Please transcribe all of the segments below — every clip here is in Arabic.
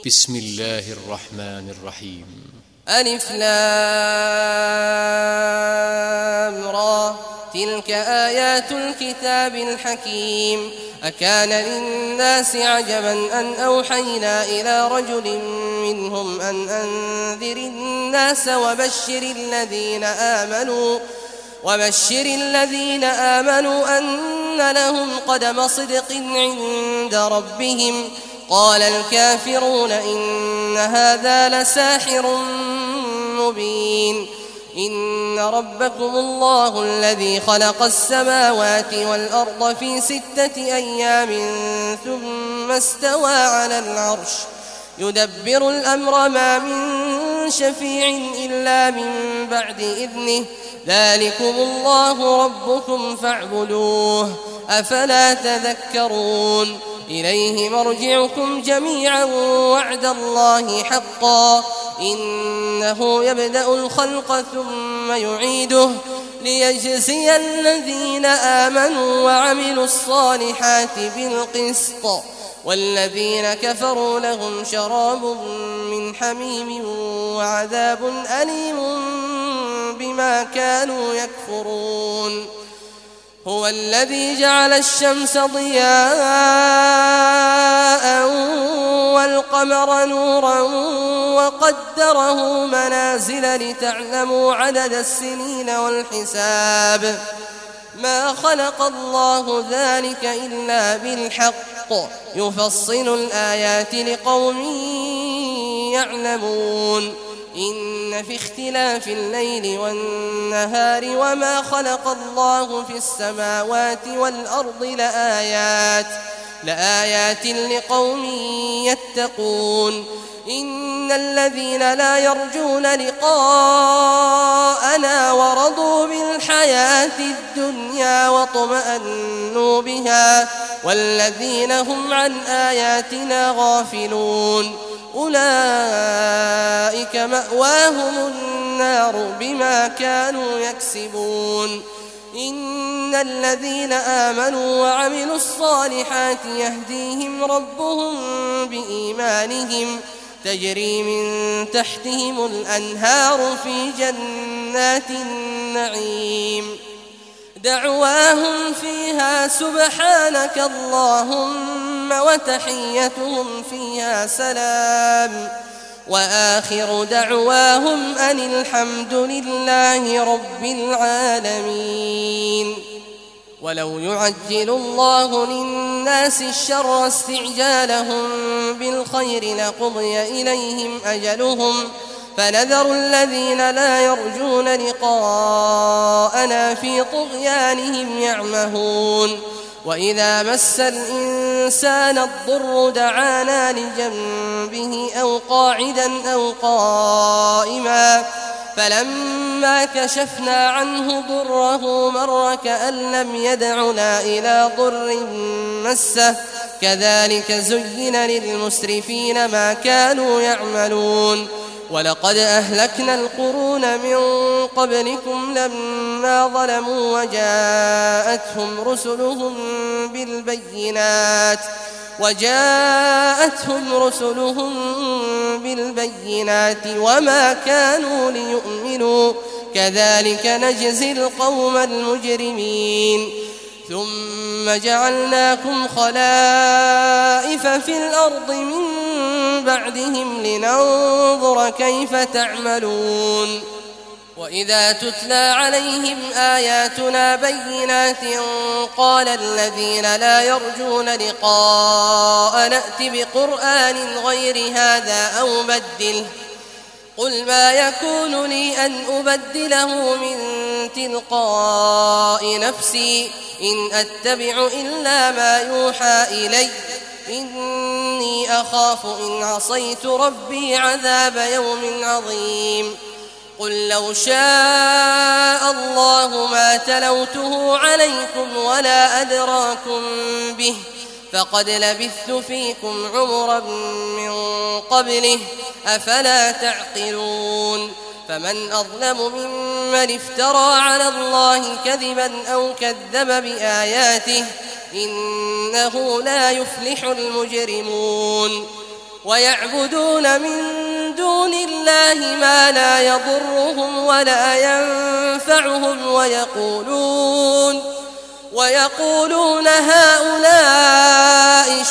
بسم الله الرحمن الرحيم. ألف لام را، تلك آيات الكتاب الحكيم. أكان للناس عجبا أن أوحينا إلى رجل منهم أن أنذر الناس وبشر الذين آمنوا أن لهم قدم صدق عند ربهم. قال الكافرون إن هذا لساحر مبين. إن ربكم الله الذي خلق السماوات والأرض في 6 أيام ثم استوى على العرش يدبر الأمر ما من شفيع إلا من بعد إذنه. ذلكم الله ربكم فاعبدوه أفلا تذكرون. إليه مرجعكم جميعا وعد الله حقا إنه يبدأ الخلق ثم يعيده ليجزي الذين آمنوا وعملوا الصالحات بالقسط والذين كفروا لهم شراب من حميم وعذاب أليم بما كانوا يكفرون. هو الذي جعل الشمس ضياء والقمر نورا وقدره منازل لتعلموا عدد السنين والحساب. ما خلق الله ذلك إلا بالحق يفصل الآيات لقوم يعلمون. إن في اختلاف الليل والنهار وما خلق الله في السماوات والأرض لآيات لقوم يتقون. إن الذين لا يرجون لقاءنا ورضوا بالحياة الدنيا واطمأنوا بها والذين هم عن آياتنا غافلون أولئك مأواهم النار بما كانوا يكسبون. إن الذين آمنوا وعملوا الصالحات يهديهم ربهم بإيمانهم تجري من تحتهم الأنهار في جنات النعيم دعواهم فيها سبحانك اللهم وتحيتهم فيها سلام وآخر دعواهم أن الحمد لله رب العالمين. ولو يعجل الله للناس الشر استعجالهم بالخير لقضي إليهم أجلهم فنذر الذين لا يرجون لقاءنا في طغيانهم يعمهون. وإذا مس الإنسان الضر دعانا لجنبه أو قاعدا أو قائما فلما كشفنا عنه ضره مر كأن لم يدعنا إلى ضر مسه كذلك زين للمسرفين ما كانوا يعملون. ولقد أهلكنا القرون من قبلكم لما ظلموا وجاءتهم رسلهم بالبينات وما كانوا ليؤمنوا كذلك نجزي القوم المجرمين. ثم جعلناكم خلائف في الأرض من بعدهم لننظر كيف تعملون. وإذا تتلى عليهم آياتنا بينات قال الذين لا يرجون لقاء نأت بقرآن غير هذا أو بدله قل ما يكون لي أن أبدله من تلقاء نفسي إن أتبع إلا ما يوحى إلي إني أخاف إن عصيت ربي عذاب يوم عظيم. قل لو شاء الله ما تلوته عليكم ولا أدراكم به فقد لبثت فيكم عمرا من قبله أفلا تعقلون. فمن أظلم ممن افترى على الله كذبا أو كذب بآياته إنه لا يفلح المجرمون. ويعبدون من دون الله ما لا يضرهم ولا ينفعهم ويقولون هؤلاء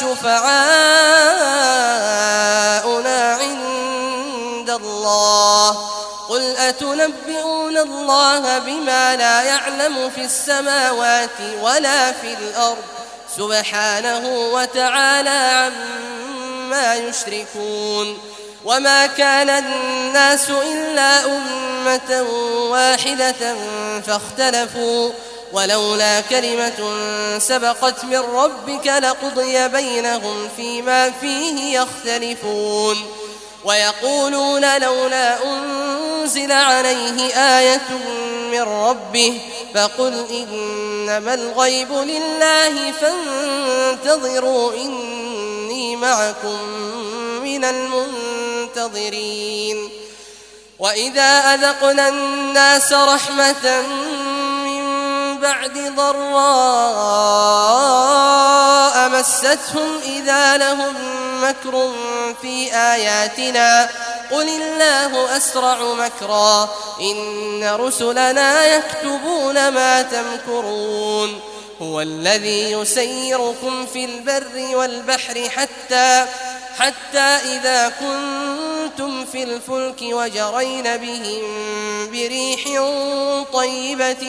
شفعاؤنا عند الله قل أتنبئون الله بما لا يعلم في السماوات ولا في الأرض سبحانه وتعالى عما يشركون وما كان الناس إلا أمة واحدة فاختلفوا ولولا كلمة سبقت من ربك لقضي بينهم فيما فيه يختلفون ويقولون لولا أنزل عليه آية من ربه فقل إنما الغيب لله فانتظروا إني معكم من المنتظرين وإذا أذقنا الناس رحمة بعد ضراء مستهم إذا لهم مكر في آياتنا قل الله أسرع مكرا إن رسلنا يكتبون ما تمكرون هو الذي يسيركم في البر والبحر حتى إذا كنتم في الفلك وجرين بهم بريح طيبة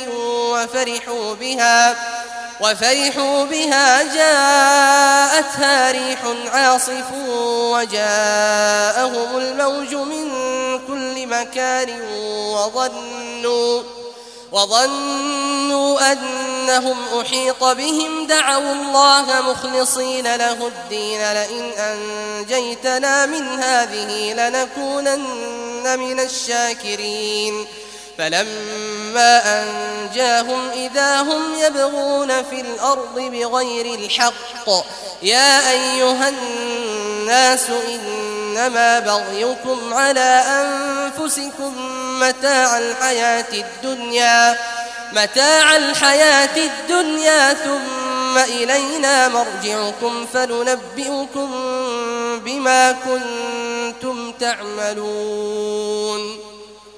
وفرحوا بها جاءتها ريح عاصف وجاءهم الموج من كل مكان وظنوا أنهم أحيط بهم دعوا الله مخلصين له الدين لئن أنجيتنا من هذه لنكونن من الشاكرين فلما أنجاهم إذا هم يبغون في الأرض بغير الحق يا أيها الناس إنما بغيكم على أنفسكم متاع الحياة الدنيا ثم إلينا مرجعكم فننبئكم بما كنتم تعملون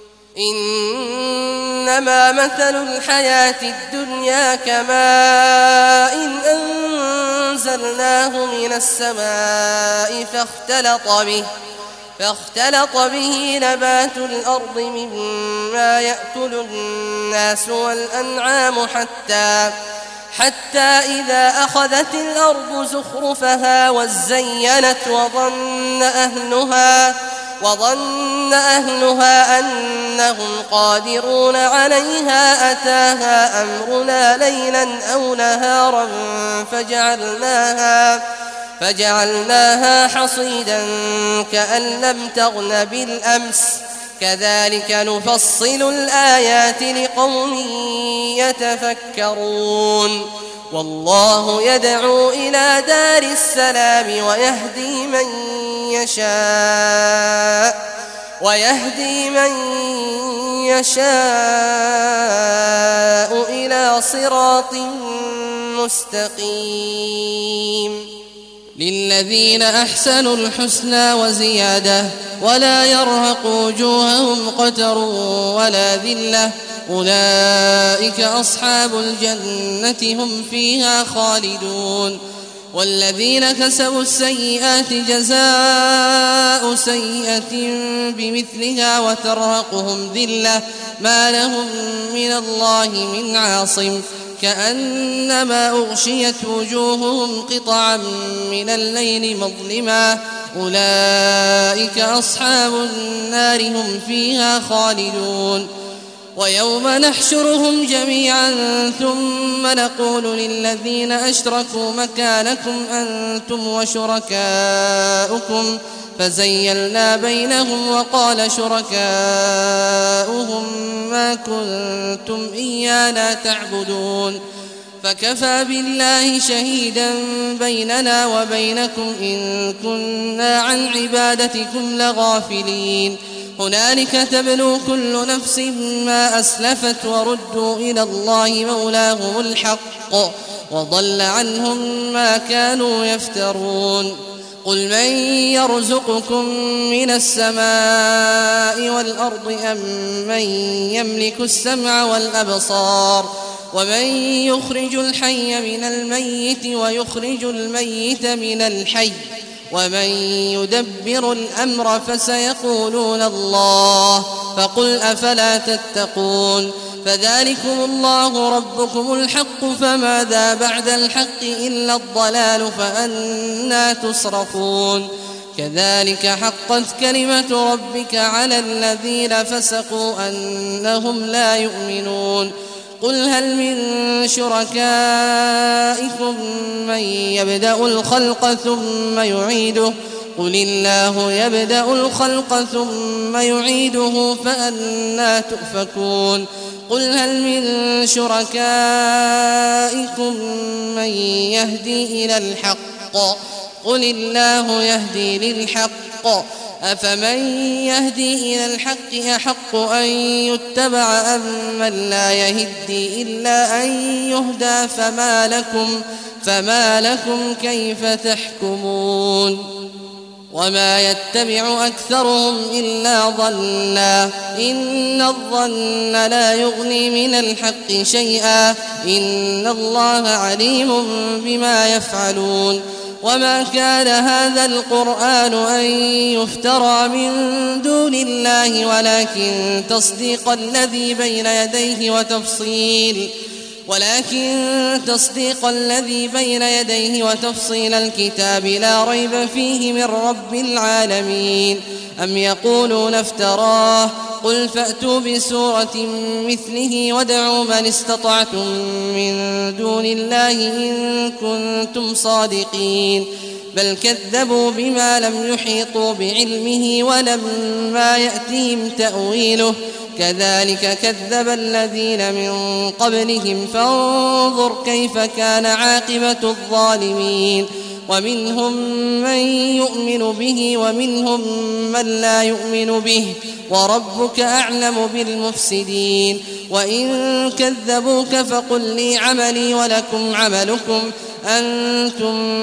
إنما مثل الحياة الدنيا كماء أنزلناه من السماء فاختلط به نبات الأرض مما يأكل الناس والأنعام حتى إذا أخذت الأرض زخرفها وزينت وظن أهلها أنهم قادرون عليها أتاها أمرنا ليلا أو نهارا فجعلناها حصيدا كأن لم تغن بالأمس كذلك نفصل الآيات لقوم يتفكرون والله يدعو إلى دار السلام ويهدي من يشاء إلى صراط مستقيم للذين أحسنوا الحسنى وزيادة ولا يرهق وجوههم قتر ولا ذلة أولئك أصحاب الجنة هم فيها خالدون والذين كسبوا السيئات جزاء سيئة بمثلها وترهقهم ذلة ما لهم من الله من عاصم كأنما أغشيت وجوههم قطعا من الليل مظلما أولئك أصحاب النار هم فيها خالدون ويوم نحشرهم جميعا ثم نقول للذين أشركوا مكانكم أنتم وشركاؤكم فزيلنا بينهم وقال شركاؤهم ما كنتم إيانا تعبدون فكفى بالله شهيدا بيننا وبينكم إن كنا عن عبادتكم لغافلين هنالك تبلو كل نفس ما أسلفت وردوا إلى الله مولاهم الحق وضل عنهم ما كانوا يفترون قل من يرزقكم من السماء والأرض أم من يملك السمع والأبصار ومن يخرج الحي من الميت ويخرج الميت من الحي ومن يدبر الأمر فسيقولون الله فقل أفلا تتقون فذلكم الله ربكم الحق فماذا بعد الحق إلا الضلال فأنى تصرفون كذلك حقت كلمة ربك على الذين فسقوا أنهم لا يؤمنون قل هل من شركائكم من يبدأ الخلق ثم يعيده قل الله يبدأ الخلق ثم يعيده فأنى تؤفكون قل هل من شركائكم من يهدي إلى الحق قل الله يهدي للحق أفمن يهدي إلى الحق أحق أن يتبع أم من لا يهدي إلا أن يهدى فما لكم كيف تحكمون وما يتبع أكثرهم إلا ظنا إن الظن لا يغني من الحق شيئا إن الله عليم بما يفعلون وما كان هذا القرآن أن يفترى من دون الله ولكن تصديق الذي بين يديه وتفصيل الكتاب لا ريب فيه من رب العالمين أم يقولون افتراه قل فأتوا بسورة مثله وادعوا من استطعتم من دون الله إن كنتم صادقين بل كذبوا بما لم يحيطوا بعلمه ولما يأتيهم تأويله كذلك كذب الذين من قبلهم فانظر كيف كان عاقبة الظالمين ومنهم من يؤمن به ومنهم من لا يؤمن به وربك أعلم بالمفسدين وإن كذبوك فقل لي عملي ولكم عملكم أنتم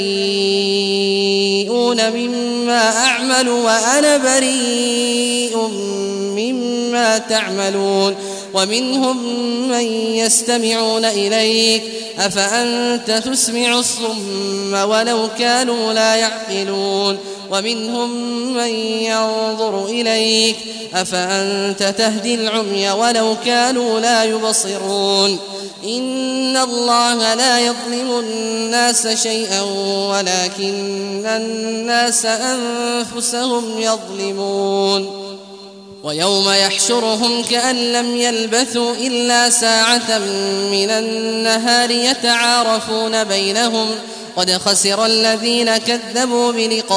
بريئون مما أعمل وأنا بريء مما تعملون ومنهم من يستمعون إليك أفأنت تسمع الصم ولو كانوا لا يعقلون ومنهم من ينظر إليك أفأنت تهدي العمي ولو كانوا لا يبصرون إن الله لا يظلم الناس شيئا ولكن الناس أنفسهم يظلمون ويوم يحشرهم كأن لم يلبثوا إلا ساعة من النهار يتعارفون بينهم قد خسر الذين كذبوا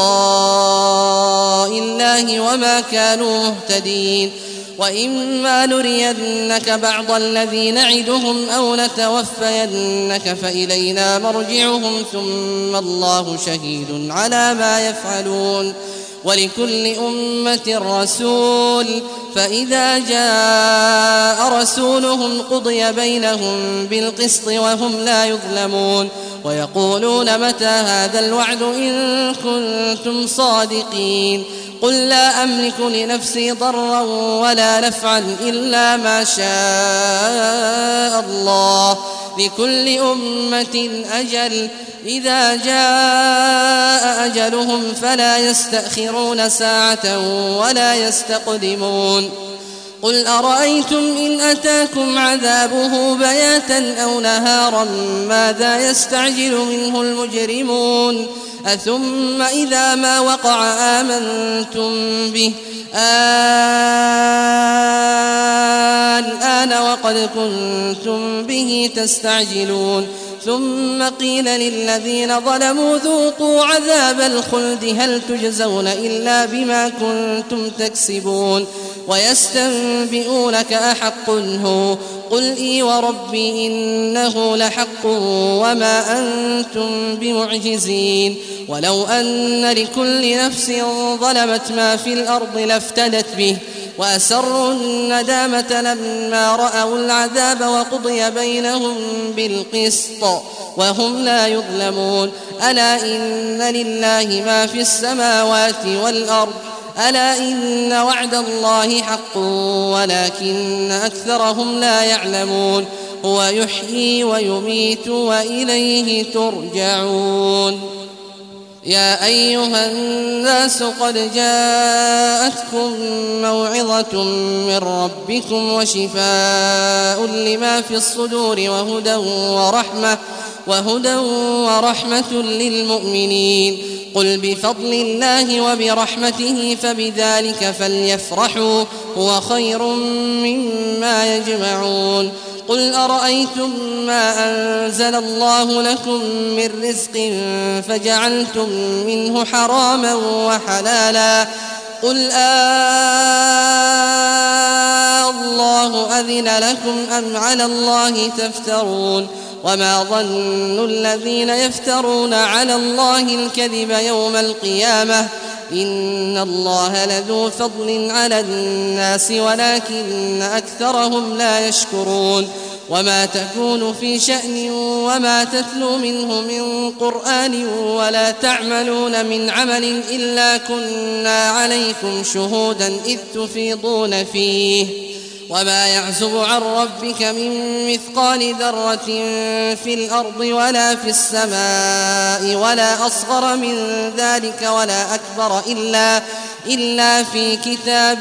بلقاء الله وما كانوا مهتدين وإما نرينك بعض الذي نعدهم أو نتوفينك فإلينا مرجعهم ثم الله شهيد على ما يفعلون ولكل أمة رسول فإذا جاء رسولهم قضي بينهم بالقسط وهم لا يظلمون ويقولون متى هذا الوعد إن كنتم صادقين قل لا أملك لنفسي ضرا ولا نفعا إلا ما شاء الله لكل أمة أجل إذا جاء أجلهم فلا يستأخرون ساعة ولا يستقدمون قل أرأيتم إن أتاكم عذابه بياتا أو نهارا ماذا يستعجل منه المجرمون أثم إذا ما وقع آمنتم به الآن وقد كنتم به تستعجلون ثم قيل للذين ظلموا ذوقوا عذاب الخلد هل تجزون إلا بما كنتم تكسبون ويستنبئونك أحق هو قل إي وربي إنه لحق وما أنتم بمعجزين ولو أن لكل نفس ظلمت ما في الأرض لافتدت به وأسروا الندامة لما رأوا العذاب وقضي بينهم بالقسط وهم لا يظلمون ألا إن لله ما في السماوات والأرض ألا إن وعد الله حق ولكن أكثرهم لا يعلمون هو يحيي ويميت وإليه ترجعون يا أيها الناس قد جاءتكم موعظة من ربكم وشفاء لما في الصدور وهدى ورحمة للمؤمنين قل بفضل الله وبرحمته فبذلك فليفرحوا هو خير مما يجمعون قل أرأيتم ما أنزل الله لكم من رزق فجعلتم منه حراما وحلالا قل الله أذن لكم أم على الله تفترون وما ظن الذين يفترون على الله الكذب يوم القيامة إن الله لذو فضل على الناس ولكن أكثرهم لا يشكرون وما تكون في شأن وما تتلو منه من قرآن ولا تعملون من عمل إلا كنا عليكم شهودا إذ تفيضون فيه وما يعزب عن ربك من مثقال ذرة في الأرض ولا في السماء ولا أصغر من ذلك ولا أكبر إلا في كتاب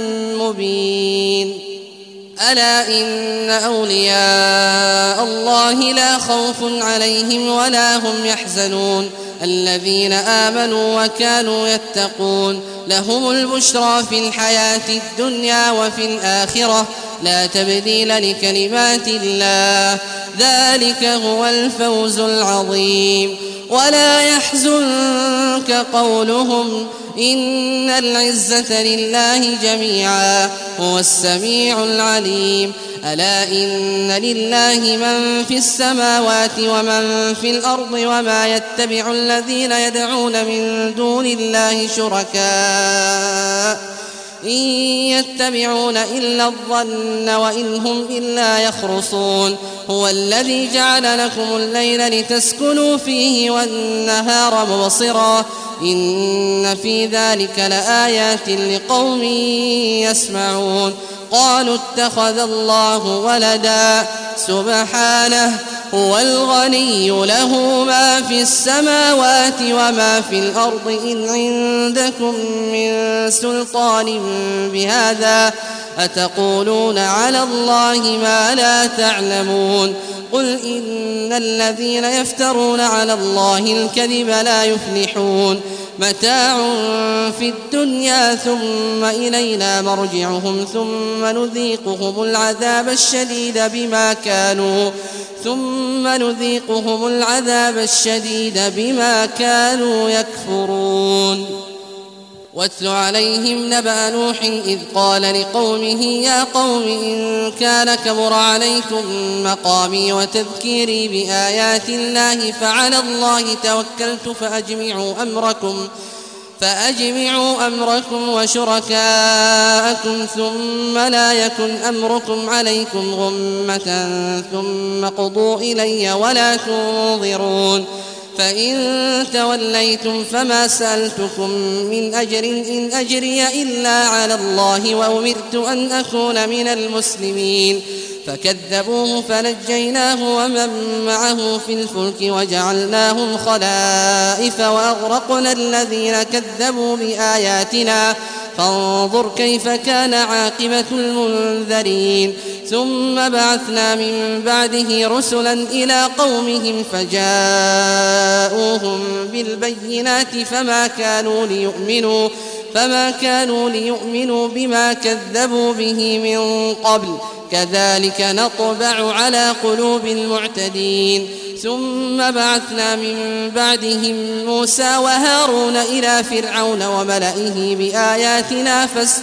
مبين ألا إن أولياء الله لا خوف عليهم ولا هم يحزنون الذين آمنوا وكانوا يتقون لهم البشرى في الحياة الدنيا وفي الآخرة لا تبديل لكلمات الله ذلك هو الفوز العظيم ولا يحزنك قولهم إن العزة لله جميعا هو السميع العليم ألا إن لله من في السماوات ومن في الأرض وما يتبع الذين يدعون من دون الله شركاء إن يتبعون إلا الظن وإن هم إلا يخرصون هو الذي جعل لكم الليل لتسكنوا فيه والنهار مبصرا إن في ذلك لآيات لقوم يسمعون قالوا اتخذ الله ولدا سبحانه هو الغني له ما في السماوات وما في الأرض إن عندكم من سلطان بهذا أتقولون على الله ما لا تعلمون قل إن الذين يفترون على الله الكذب لا يفلحون متاع في الدنيا ثم إلينا مرجعهم ثم نذيقهم العذاب الشديد بما كانوا يكفرون واتل عليهم نبأ نوح إذ قال لقومه يا قوم إن كان كبر عليكم مقامي وتذكيري بآيات الله فعلى الله توكلت فأجمعوا أمركم وشركاءكم ثم لا يكن أمركم عليكم غمة ثم قضوا إلي ولا تنظرون فإن توليتم فما سألتكم من أجر إن أجري إلا على الله وأمرت أن أكون من المسلمين فكذبوه فنجيناه ومن معه في الفلك وجعلناهم خلائف وأغرقنا الذين كذبوا بآياتنا فانظر كيف كان عاقبة المنذرين ثم بعثنا من بعده رسلا إلى قومهم فجاءوهم بالبينات فما كانوا ليؤمنوا بما كذبوا به من قبل كذلك نطبع على قلوب المعتدين ثم بعثنا من بعدهم موسى وهارون إلى فرعون وملئه بآياتنا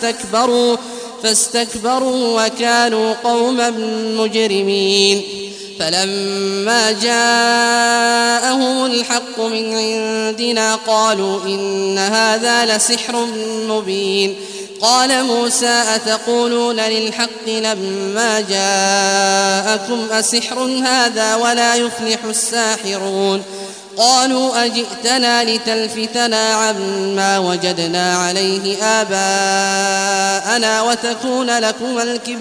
فاستكبروا وكانوا قوما مجرمين فلما جاءهم الحق من عندنا قالوا إن هذا لسحر مبين قال موسى أتقولون للحق لما جاءكم أسحر هذا ولا يفلح الساحرون قالوا أجئتنا لتلفتنا عما وجدنا عليه آباءنا وتكون لكما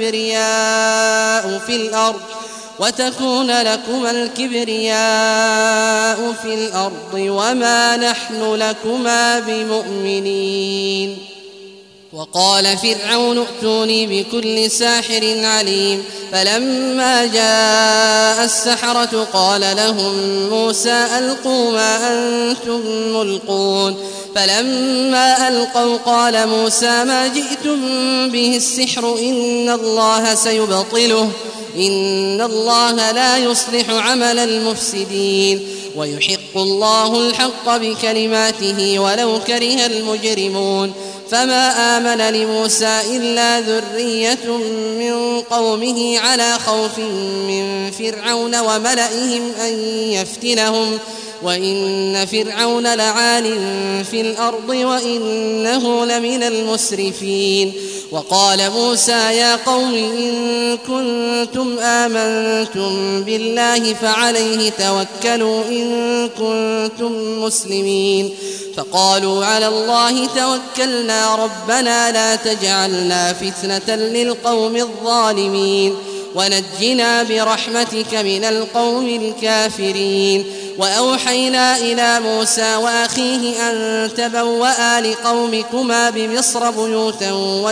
الكبرياء في الأرض وما نحن لكما بمؤمنين. وقال فرعون ائتوني بكل ساحر عليم. فلما جاء السحرة قال لهم موسى ألقوا ما أنتم ملقون. فلما ألقوا قال موسى ما جئتم به السحر إن الله سيبطله إن الله لا يصلح عمل المفسدين ويحق الله الحق بكلماته ولو كره المجرمون. فما آمن لموسى إلا ذرية من قومه على خوف من فرعون وملئهم أن يفتنهم وإن فرعون لعال في الأرض وإنه لمن المسرفين. وقال موسى يا قوم إن كنتم آمنتم بالله فعليه توكلوا إن كنتم مسلمين. فقالوا على الله توكلنا ربنا لا تجعلنا فتنة للقوم الظالمين ونجنا برحمتك من القوم الكافرين. وأوحينا إلى موسى وأخيه أن تبوأ لقومكما بمصر بيوتا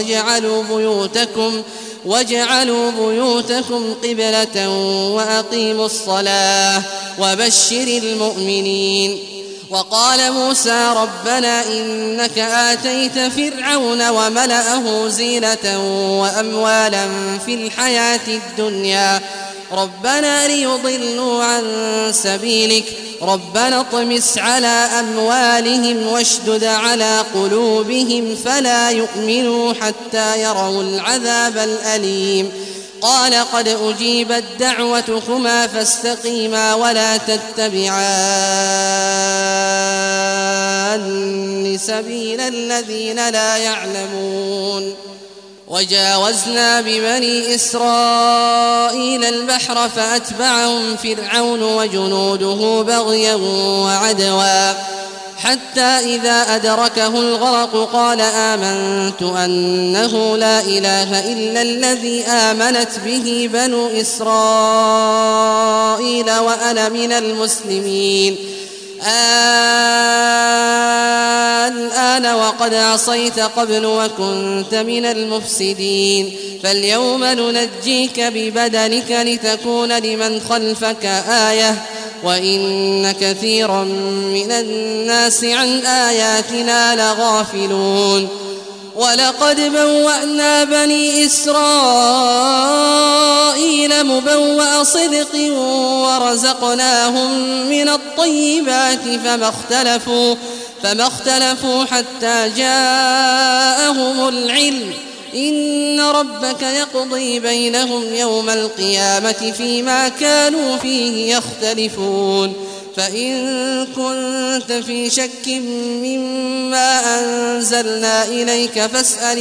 واجعلوا بيوتكم قبلة وأقيموا الصلاة وبشر المؤمنين. وقال موسى ربنا إنك آتيت فرعون وملأه زينة وأموالا في الحياة الدنيا ربنا ليضلوا عن سبيلك ربنا اطمس على أموالهم واشدد على قلوبهم فلا يؤمنوا حتى يروا العذاب الأليم. قال قد أجيبت دعوتكما فاستقيما ولا تتبعان سبيل الذين لا يعلمون. وجاوزنا ببني إسرائيل البحر فأتبعهم فرعون وجنوده بغيا وعدوا حتى إذا أدركه الغرق قال آمنت أنه لا إله إلا الذي آمنت به بنو إسرائيل وأنا من المسلمين. الآن وقد عصيت قبل وكنت من المفسدين فاليوم ننجيك ببدنك لتكون لمن خلفك آية وإن كثيرا من الناس عن آياتنا لغافلون. ولقد بوأنا بني إسرائيل مبوأ صدق ورزقناهم من الطيبات فما اختلفوا حتى جاءهم العلم إن ربك يقضي بينهم يوم القيامة فيما كانوا فيه يختلفون. فإن كنت في شك مما أنزلنا إليك فاسأل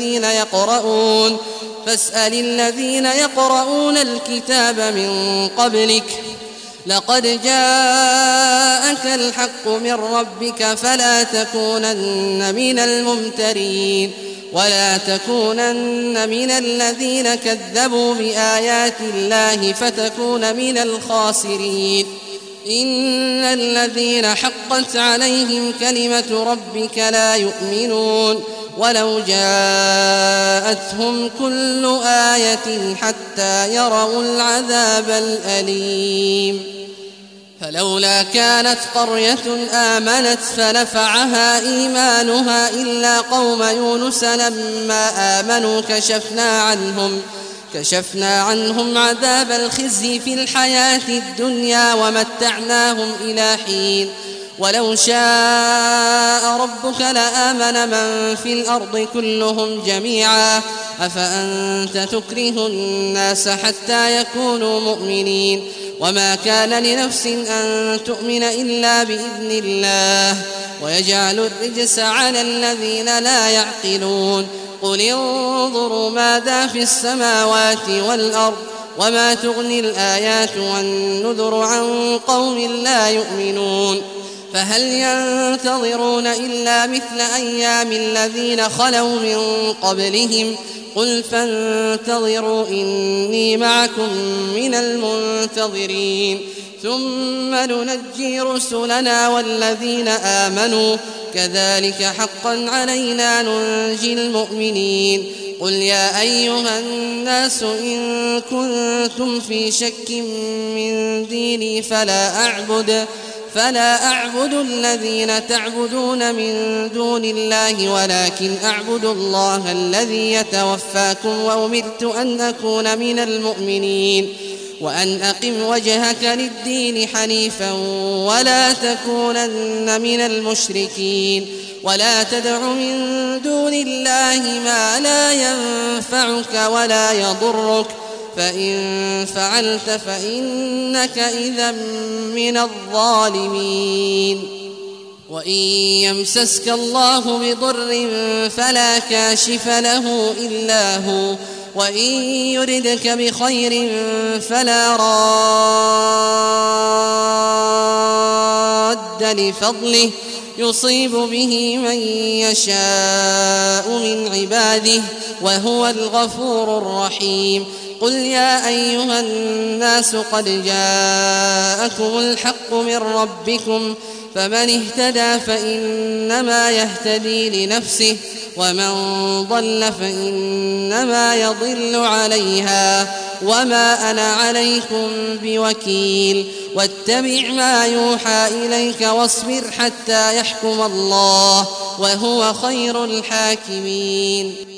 الذين يقرؤون الكتاب من قبلك لقد جاءك الحق من ربك فلا تكونن من الممترين ولا تكونن من الذين كذبوا بآيات الله فتكون من الخاسرين. إن الذين حقت عليهم كلمة ربك لا يؤمنون ولو جاءتهم كل آية حتى يروا العذاب الأليم. فلولا كانت قرية آمنت فنفعها إيمانها إلا قوم يونس لما آمنوا كشفنا عنهم عذاب الخزي في الحياة الدنيا ومتعناهم إلى حين. ولو شاء ربك لآمن من في الأرض كلهم جميعا أفأنت تكره الناس حتى يكونوا مؤمنين وما كان لنفس أن تؤمن إلا بإذن الله ويجعل الرجس على الذين لا يعقلون قل انظروا ماذا في السماوات والأرض وما تغني الآيات والنذر عن قوم لا يؤمنون فهل ينتظرون إلا مثل أيام الذين خلوا من قبلهم قل فانتظروا إني معكم من المنتظرين ثم ننجي رسلنا والذين آمنوا كذلك حقا علينا ننجي المؤمنين قل يا أيها الناس إن كنتم في شك من ديني فلا أعبد الذين تعبدون من دون الله ولكن أعبد الله الذي يتوفاكم وأمرت أن أكون من المؤمنين وأن أقم وجهك للدين حنيفا ولا تكونن من المشركين ولا تدع من دون الله ما لا ينفعك ولا يضرك فإن فعلت فإنك إذا من الظالمين وإن يمسسك الله بضر فلا كاشف له إلا هو وإن يردك بخير فلا راد لفضله يصيب به من يشاء من عباده وهو الغفور الرحيم قل يا أيها الناس قد جاءكم الحق من ربكم فمن اهتدى فإنما يهتدي لنفسه ومن ضل فإنما يضل عليها وما أنا عليكم بوكيل واتبع ما يوحى إليك واصبر حتى يحكم الله وهو خير الحاكمين